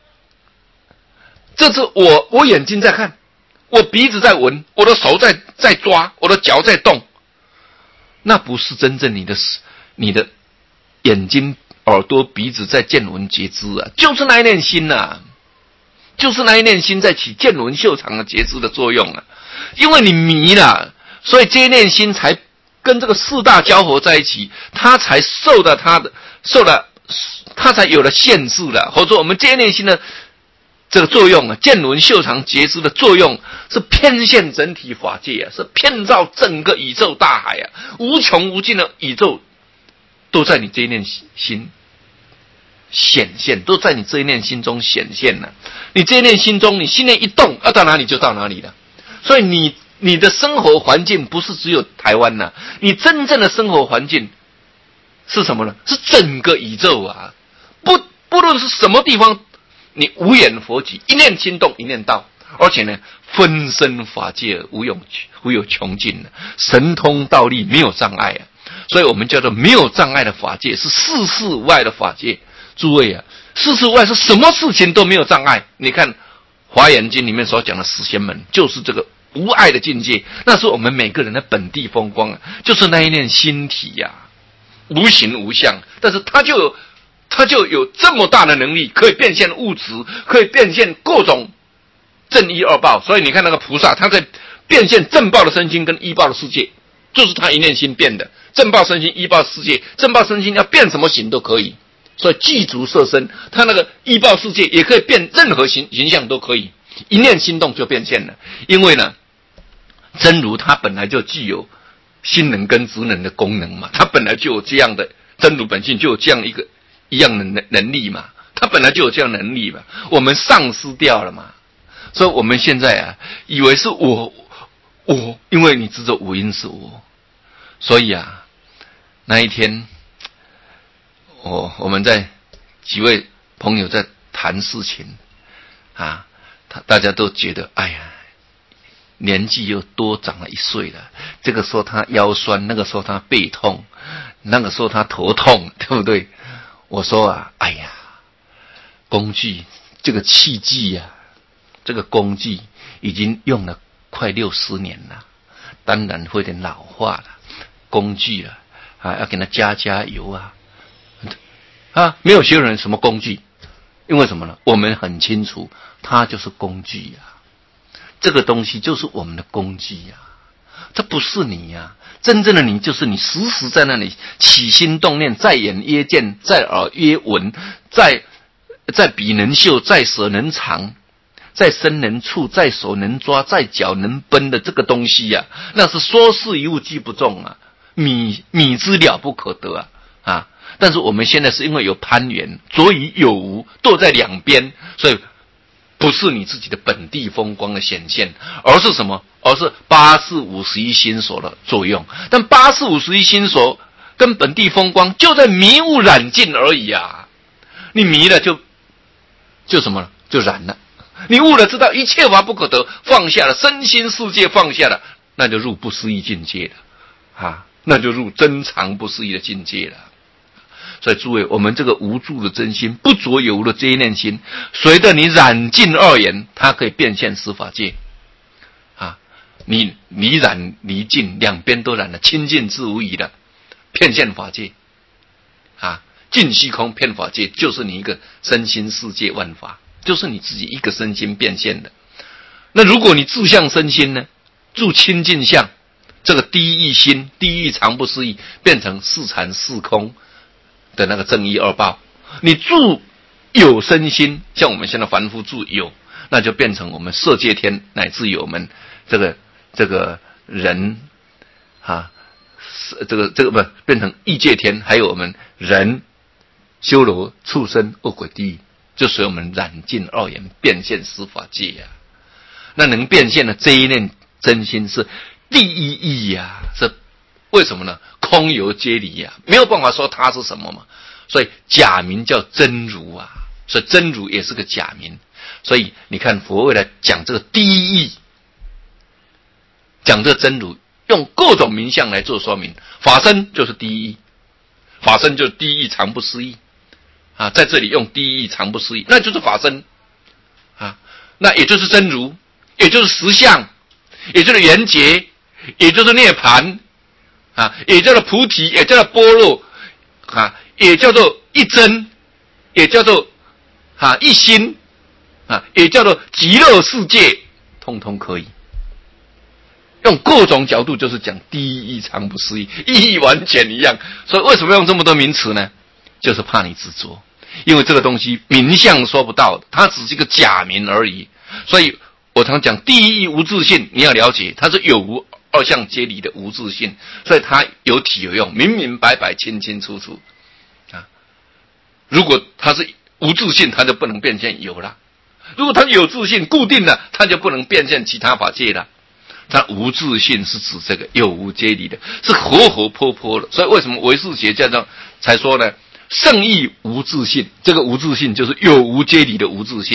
这是我我眼睛在看，我鼻子在闻，我的手在在抓，我的脚在动，那不是真正你的你的眼睛耳朵鼻子在见闻觉知啊，就是那一念心呐、啊。就是那一念心在起见闻嗅尝的觉知的作用啊，因为你迷了，所以这一念心才跟这个四大交合在一起，它才受到它的受了，它才有了限制了。或者说我们这一念心的这个作用啊，见闻嗅尝觉知的作用是偏现整体法界啊，是遍照整个宇宙大海啊，无穷无尽的宇宙都在你这一念心显现，都在你这一念心中显现了。你这一念心中，你心念一动，要到哪里就到哪里了。所以你你的生活环境不是只有台湾呐、啊，你真正的生活环境是什么呢？是整个宇宙啊！不不论是什么地方，你无眼佛起，一念心动，一念到。 而且呢，分身法界无有无有穷尽的，神通道力没有障碍啊。所以我们叫做没有障碍的法界，是世事外的法界。诸位啊，世事外是什么事情都没有障碍。你看《华严经》里面所讲的十仙门，就是这个无碍的境界，那是我们每个人的本地风光啊，就是那一念心体呀、啊，无形无相，但是它就有它就有这么大的能力，可以变现物质，可以变现各种正一二报。所以你看那个菩萨，他在变现正报的身心跟依报的世界，就是他一念心变的。正报身心，依报世界，正报身心要变什么形都可以。所以具足色身，他那个依报世界也可以变任何形形象都可以，一念心动就变现了。因为呢，真如它本来就具有心能跟职能的功能嘛，它本来就有这样的真如本性就有这样一个一样的能能力嘛，它本来就有这样的能力嘛，我们丧失掉了嘛。所以我们现在啊，以为是我我，因为你执着五因是我，所以啊，那一天。我我们在几位朋友在谈事情啊，他大家都觉得哎呀，年纪又多长了一岁了。这个说他腰酸，那个说他背痛，那个说他头痛，对不对？我说啊，哎呀，工具这个器具呀、啊，这个工具已经用了快六十年了，当然会有点老化了。工具了啊，要给它加加油啊。啊，没有学人什么工具，因为什么呢？我们很清楚，它就是工具呀、啊，这个东西就是我们的工具呀、啊，这不是你呀、啊，真正的你就是你，时时在那里起心动念，在眼曰见，在耳曰闻，在在鼻能嗅，在舌能尝，在身能触，在手能抓，在脚能奔的这个东西呀、啊，那是说是一物即不中啊，米米之了不可得啊啊！但是我们现在是因为有攀缘，着于有无，都在两边，所以不是你自己的本地风光的显现，而是什么？而是八四五十一心所的作用。但八四五十一心所跟本地风光就在迷雾染尽而已啊！你迷了就就什么了？就染了。你悟了，知道一切法不可得，放下了身心世界，放下了，那就入不思议境界了啊！那就入真常不思议的境界了。所以诸位，我们这个无住的真心，不着有无的这一念心，随着你染尽二缘，它可以变现十法界啊！你你染离尽，两边都染了，清净自无疑的，变现法界啊！尽虚空遍法界，就是你一个身心世界万法，就是你自己一个身心变现的。那如果你自相身心呢，住清净相，这个第一义心，第一义常不思议，变成四禅四空的那个正一二报。你住有身心，像我们现在凡夫住有，那就变成我们色界天，乃至于我们这个这个人啊，这个这个不变成异界天，还有我们人、修罗、畜生、恶鬼地狱，就随我们染尽二缘，变现十法界呀、啊。那能变现的这一念真心是第一义呀、啊，是为什么呢？空有皆离呀、啊，没有办法说它是什么嘛。所以假名叫真如啊，所以真如也是个假名。所以你看佛为了讲这个第一义，讲这个真如，用各种名相来做说明。法身就是第一义，法身就是第一义常不思议啊，在这里用第一义常不思议，那就是法身啊，那也就是真如，也就是实相，也就是缘觉，也就是涅槃啊，也叫做菩提，也叫做般若啊，也叫做一真，也叫做啊一心啊，也叫做极乐世界，通通可以。用各种角度就是讲第一义常不思议，意义完全一样。所以为什么用这么多名词呢？就是怕你执着，因为这个东西名相说不到的，它只是一个假名而已。所以我常讲第一义无自性，你要了解它是有无二相皆离的无自性，所以它有体有用，明明白白清清楚楚啊。如果它是无自性，它就不能变现有了；如果它有自性固定了，它就不能变现其他法界了。它无自性是指这个有无皆离的，是活活泼泼的。所以为什么唯识学家呢才说呢？圣义无自性，这个无自性就是有无皆离的无自性。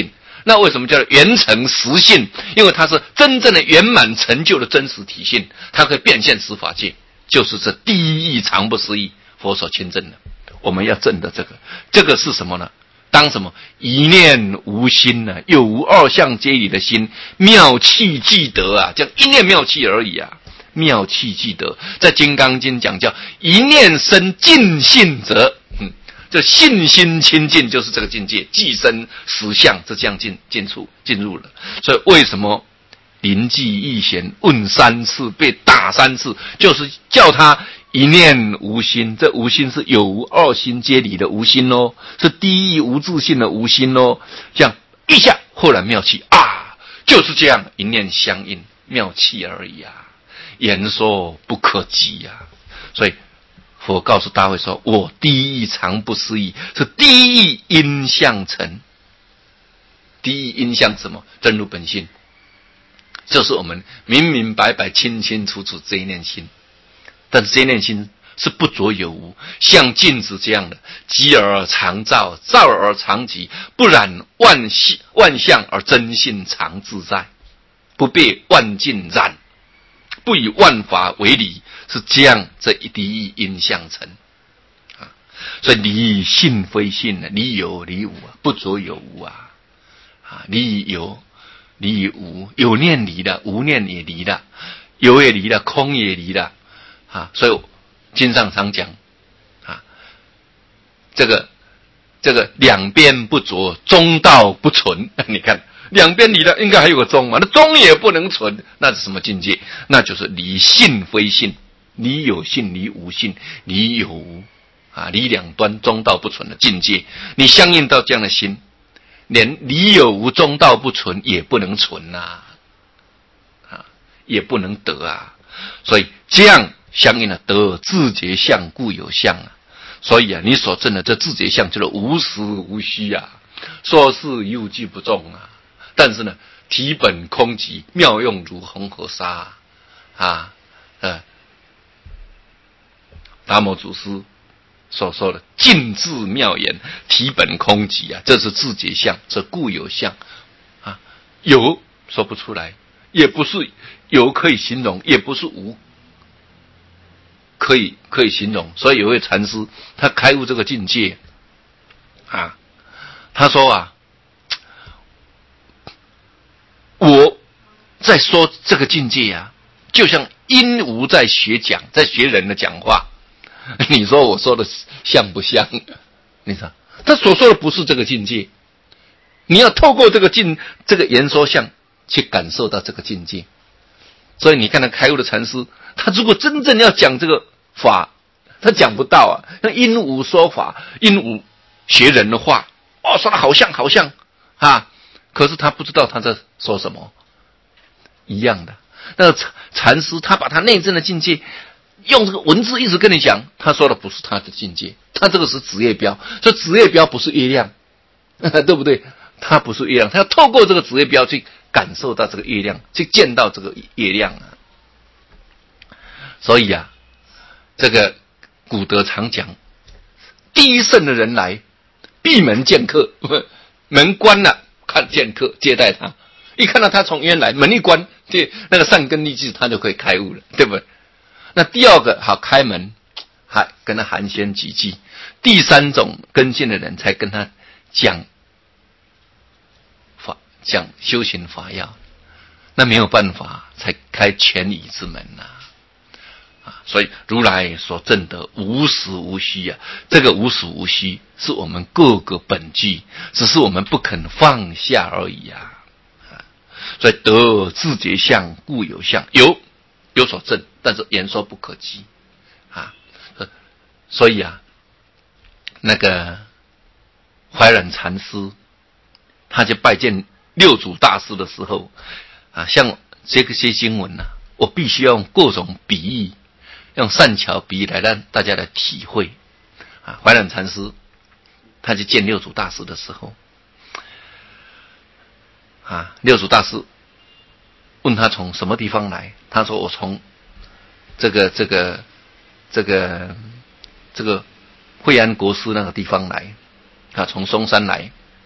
那为什么叫圆成实性？因为它是真正的圆满成就的真实体性，它可以变现十法界，就是这第一义常不思议佛所亲证的。我们要证的这个，这个是什么呢？当什么一念无心呢、啊？有无二相皆离的心，妙气即得啊！讲一念妙气而已啊，妙气即得。在《金刚经》讲叫一念生尽性者，嗯，这信心清净就是这个境界，即生实相，这这样进进出进入了。所以为什么临济义贤问三次被打三次，就是叫他一念无心，这无心是有无二心皆离的无心哦，是第一无自性的无心哦。这样一下，豁然妙气啊，就是这样一念相应，妙气而已啊，言说不可及呀、啊。所以佛告诉大会说：“我第一义常不思议，是第一义因相成。第一义因相什么？真如本性，就是我们明明白白、清清楚楚这一念心。”但是这一念心是不着有无，像镜子这样的，极而常照，照而常极，不染万系万象而真性常自在，不被万境染，不以万法为理，是这样。这一第一因相成啊，所以离性非性啊，离有离无啊，不着有无啊，啊，离有离无，有念离了，无念也离了，有也离了，空也离了。啊，所以经上常讲啊，这个这个两边不着，中道不存。你看两边离了，应该还有个中嘛，那中也不能存，那是什么境界？那就是离性非性，离有性，离无性，离有无啊，离两端中道不存的境界。你相应到这样的心，连离有无中道不存也不能存呐、啊，啊，也不能得啊。所以这样相应的得自觉相故有相啊，所以啊，你所证的这自觉相就是无实无虚啊，说是有句不中啊，但是呢，体本空寂，妙用如恒河沙啊，呃，达摩祖师所说的尽智妙言，体本空寂啊，这是自觉相，这故有相啊，有说不出来，也不是有可以形容，也不是无可以可以形容。所以有位禅师他开悟这个境界啊，他说啊，我在说这个境界啊，就像鹦鹉在学讲，在学人的讲话。你说我说的像不像？你说他所说的不是这个境界，你要透过这个境这个言说相去感受到这个境界。所以你看他开悟的禅师，他如果真正要讲这个法，他讲不到啊。像鹦鹉说法，鹦鹉学人的话，哦，说的好像好像啊，可是他不知道他在说什么，一样的。那个禅师他把他内证的境界用这个文字一直跟你讲，他说的不是他的境界，他这个是职业标，所以职业标不是月亮，对不对？他不是月亮，他要透过这个职业标去感受到这个月亮，去见到这个月亮啊。所以啊，这个古德常讲，第一圣的人来，闭门见客，门关了，看见客接待他，一看到他从渊来，门一关，这那个善根利智他就可以开悟了，对不对？那第二个好开门，还跟他寒暄几句，第三种根性的人才跟他讲法，讲修行法要，那没有办法，才开权宜之门呐、啊。啊，所以如来所证得无实无虚啊，这个无实无虚是我们各个本具，只是我们不肯放下而已啊。啊，所以得自觉相故有相，有有所证，但是言说不可及啊。所以啊，那个怀忍禅师他去拜见六祖大师的时候啊，像这个些经文啊，我必须要用各种比喻，用善巧比喻来让大家来体会啊。怀忍禅师他去见六祖大师的时候啊，六祖大师问他从什么地方来，他说我从这个这个这个这个惠安国师那个地方来啊，从嵩山来。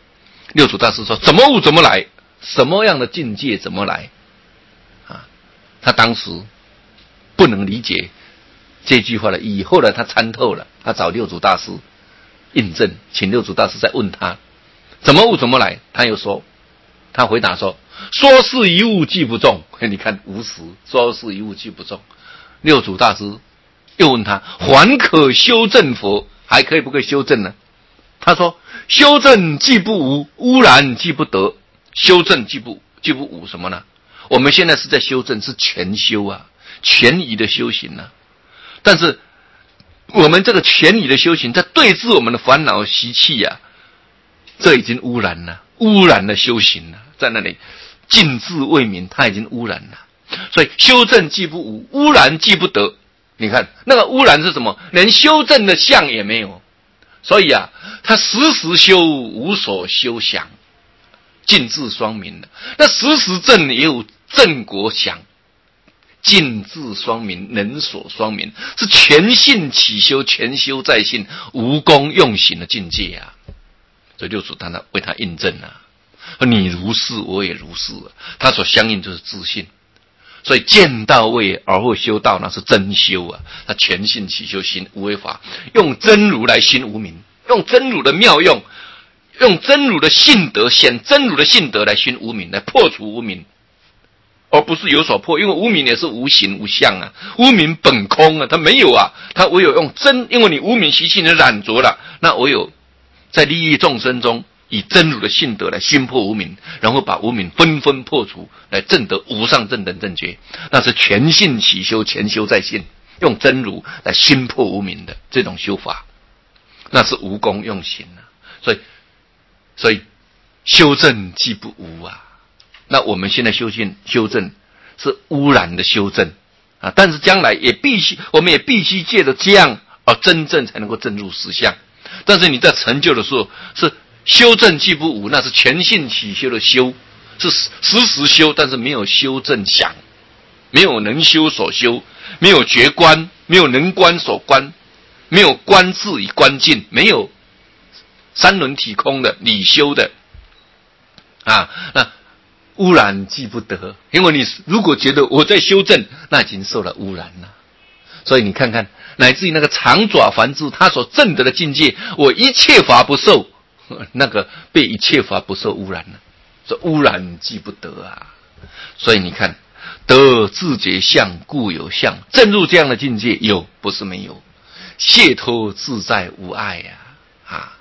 六祖大师说：“怎么悟怎么来，什么样的境界怎么来。”啊，他当时不能理解这句话的意义。后来他参透了，他找六祖大师印证，请六祖大师再问他怎么悟怎么来。他又说，他回答说：“说是一物即不中。”你看无实，说是一物即不中。六祖大师又问他：“还可修正佛？还可以不可以修正呢？”他说：“修正既不无，污染既不得。修正既不既不无什么呢？我们现在是在修正，是全修啊，全仪的修行啊。但是我们这个全仪的修行，在对治我们的烦恼习气啊，这已经污染了，污染了修行了，在那里尽智未明，它已经污染了。所以修正既不无，污染既不得。你看那个污染是什么？连修正的相也没有。所以啊，他时时修，无所修想，尽智双明的。那时时正也有正果想，尽智双明，能所双明，是全信起修，全修在信，无功用行的境界啊。所以六祖他为他印证啊，你如是，我也如是、啊。他所相应就是自信。所以见到位而后修道，那是真修啊！他全信起修行无为法，用真如来心无明，用真如的妙用，用真如的性德，显真如的性德来熏无明，来破除无明，而不是有所破。因为无明也是无形无相啊，无明本空啊，它没有啊，它唯有用真，因为你无明习性的染着了，那唯有在利益众生中，以真如的性德来熏破无明，然后把无明纷纷破除，来证得无上正等正觉，那是全信起修，全修在信，用真如来熏破无明的这种修法，那是无功用行啊。所以，所以修正既不无啊。那我们现在修行修正是污染的修正啊，但是将来也必须，我们也必须借着这样而真正才能够证入实相。但是你在成就的时候是。修正既不无，那是全信起修的修，是时时修，但是没有修正想，没有能修所修，没有觉观，没有能观所观，没有观智与观境，没有三轮体空的理修的啊，那污染既不得，因为你如果觉得我在修正，那已经受了污染了。所以你看看，乃至于那个长爪梵志，他所证得的境界，我一切法不受。那个被一切法不受污染了，说污染既不得啊。所以你看，得自觉相，故有相。正入这样的境界，有不是没有，解脱自在无碍呀 啊, 啊。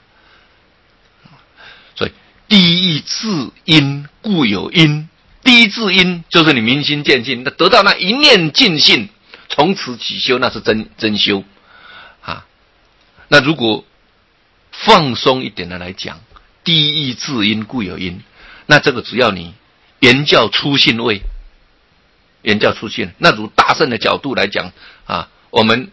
所以第一自因，故有因。第一自因就是你明心见性，得到那一念尽性，从此起修，那是真真修啊。那如果放松一点的来讲，第一自因故有因，那这个只要你原教初信位，原教初信，那如大圣的角度来讲啊，我们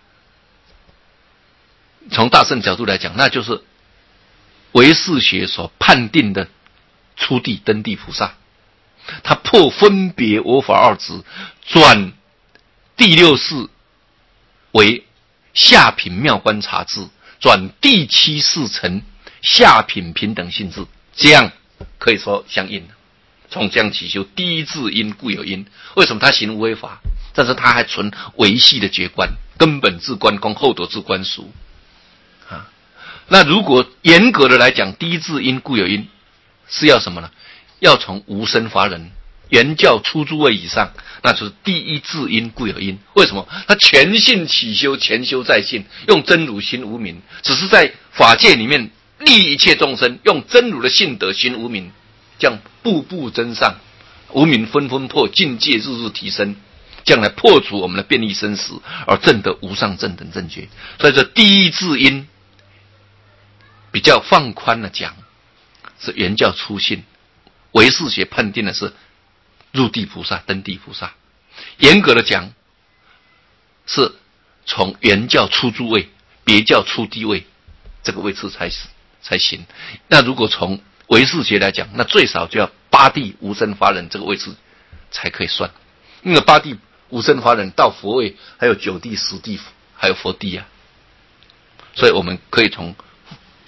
从大圣角度来讲，那就是唯识学所判定的初地登地菩萨，他破分别我法二执，转第六识为下品妙观察智，转第七世成下品平等性质，这样可以说相应。从这样起修，第一自因故有因。为什么他行无为法？但是他还存维系的觉观，根本自观空，后得自观俗啊。那如果严格的来讲，第一自因故有因是要什么呢？要从无生法忍原教初诸位以上，那就是第一自因故有因。为什么？他全信起修，全修在信，用真如心无明，只是在法界里面利益一切众生，用真如的性德心无明，这样步步增上，无明纷纷破，境界日日提升，将来破除我们的便利生死，而证得无上正等正觉。所以这第一自因比较放宽的讲，是原教初信，唯识学判定的是入地菩萨、登地菩萨。严格的讲，是从原教初诸位、别教初地位这个位置才才行。那如果从唯识学来讲，那最少就要八地无生法忍这个位置才可以算。因为八地无生法忍到佛位还有九地、十地，还有佛地啊。所以我们可以从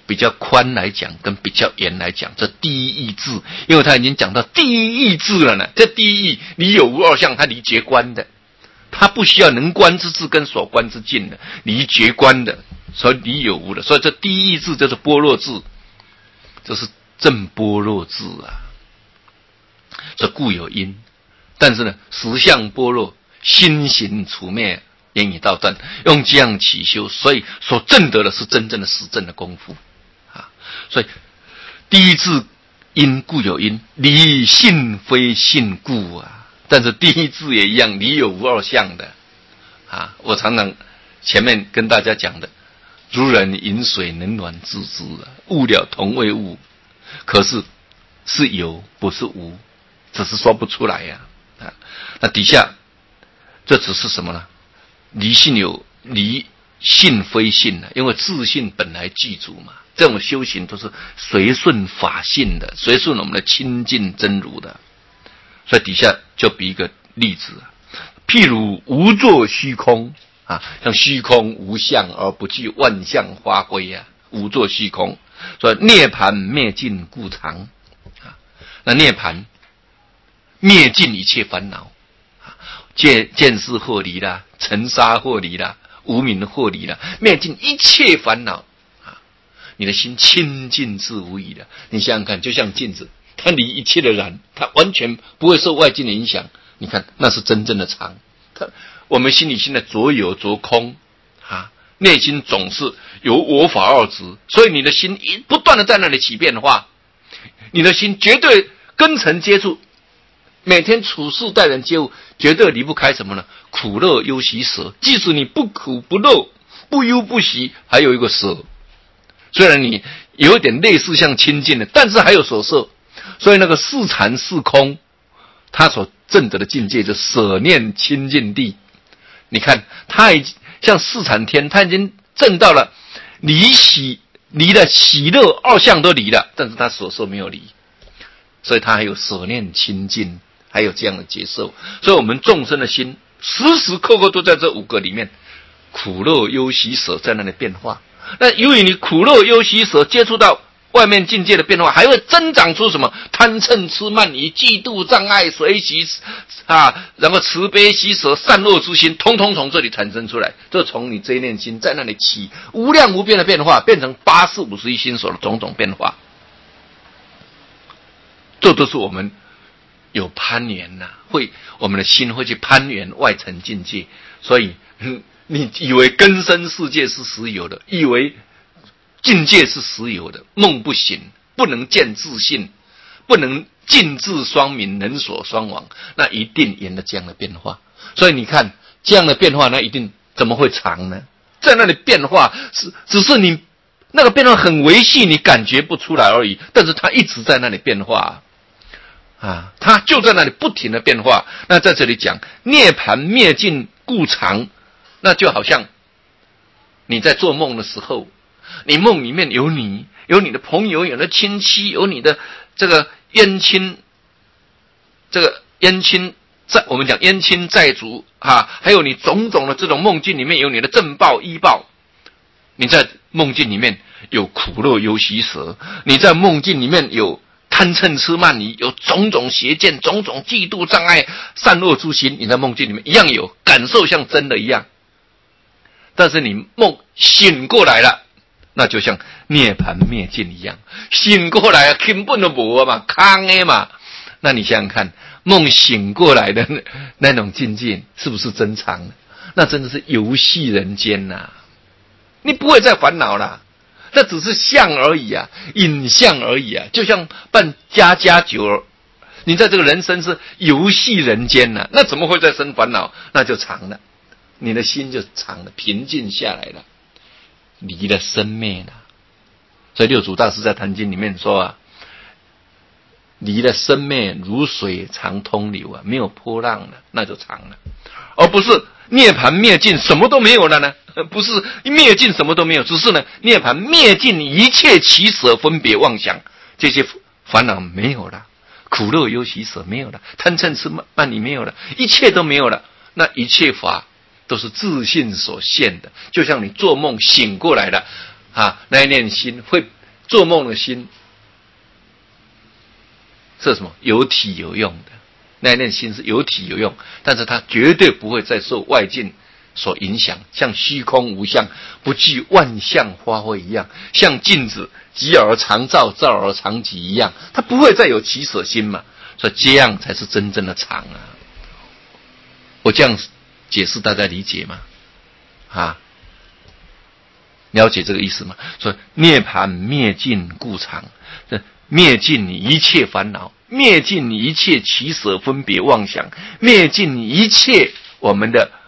比较宽来讲，跟比较严来讲，这第一义智，因为他已经讲到第一义智了呢。这第一义离有无二相，他离绝观的，他不需要能观之智跟所观之境的，离绝观的，所以离有无的。所以这第一义智就是般若智，这是正般若智啊。这故有因，但是呢，实相般若，心行处灭，言语道断，用这样起修，所以所证得的是真正的实证的功夫啊。所以第一智因故有因，离性非性故啊。但是第一智也一样，离有无二相的啊。我常常前面跟大家讲的，如人饮水，冷暖自知啊，物了同为物，可是是有不是无，只是说不出来呀 啊, 啊。那底下这只是什么呢？离性有离性非性啊，因为自性本来具足嘛。这种修行都是随顺法性的，随顺我们的清净真如的。所以底下就比一个例子啊，譬如无作虚空啊，像虚空无相而不具万象发挥啊，无作虚空。所以涅槃灭尽故常啊，那涅槃灭尽一切烦恼啊，见见识或离啦，尘沙或离啦，无明或离啦，灭尽一切烦恼啊，你的心清净自无疑的。你想想看，就像镜子，它离一切的染，它完全不会受外境的影响。你看，那是真正的常。它我们心里现在着有着空啊，内心总是有我法二执，所以你的心一不断的在那里起变化，你的心绝对根尘接触，每天处事待人接物，绝对离不开什么呢？苦乐忧喜舍。即使你不苦不乐不忧不喜，还有一个舍。虽然你有点类似像清净的，但是还有所摄。所以那个四禅四空，他所证得的境界就舍念清净地。你看，他已经像四禅天，他已经证到了离喜离了喜乐二相都离了，但是他所受没有离，所以他还有舍念清净，还有这样的接受。所以我们众生的心时时刻刻都在这五个里面，苦乐忧喜舍在那里变化。那由于你苦乐忧喜舍接触到外面境界的变化，还会增长出什么贪嗔痴慢疑嫉妒障碍随喜啊，然后慈悲喜舍善恶之心，通通从这里产生出来。这从你这一念心在那里起无量无边的变化，变成八四五十一心所的种种变化。这都是我们有攀缘呐、啊，会我们的心会去攀缘外层境界。所以、嗯、你以为根生世界是实有的，以为境界是实有的，梦不醒，不能见自性，不能尽智双明，能所双亡，那一定沿着这样的变化。所以你看这样的变化，那一定怎么会长呢？在那里变化是只是你那个变化很微细，你感觉不出来而已，但是它一直在那里变化啊，它就在那里不停的变化。那在这里讲涅槃灭尽故常，那就好像你在做梦的时候，你梦里面有你，有你的朋友，有你的亲戚，有你的这个冤亲，这个冤亲在我们讲冤亲债主啊，还有你种种的这种梦境里面有你的正报依报。你在梦境里面有苦乐忧喜舍，你在梦境里面有贪嗔痴慢疑，有种种邪见，种种嫉妒障碍善恶诸心，你在梦境里面一样有，感受像真的一样。但是你梦醒过来了，那就像涅槃灭尽一样，醒过来根本都没嘛，空的嘛。那你想想看，梦醒过来的 那, 那种境界是不是真常呢？那真的是游戏人间呐、啊！你不会再烦恼了，那只是相而已啊，影像而已啊，就像办家家酒，你在这个人生是游戏人间呐、啊，那怎么会再生烦恼？那就长了，你的心就长了，平静下来了，离了生灭了。所以六祖大师在《坛经》里面说啊，离了生灭如水常通流啊，没有波浪了，那就长了，而不是涅槃灭尽什么都没有了呢？不是灭尽什么都没有，只是呢涅槃灭尽一切起舍分别妄想，这些烦恼没有了，苦乐忧喜舍没有了，贪嗔痴慢疑没有了，一切都没有了。那一切法都是自性所现的，就像你做梦醒过来了啊，那一念心会做梦的心是什么？有体有用的，那一念心是有体有用，但是它绝对不会再受外境所影响，像虚空无相，不具万象发挥一样，像镜子极而常照，照而常极一样，它不会再有起舍心嘛。所以这样才是真正的常啊！我这样解释，大家理解吗？啊，了解这个意思吗？所以涅槃灭尽故常，灭尽你一切烦恼，灭尽你一切起舍分别妄想，灭尽你一切我们的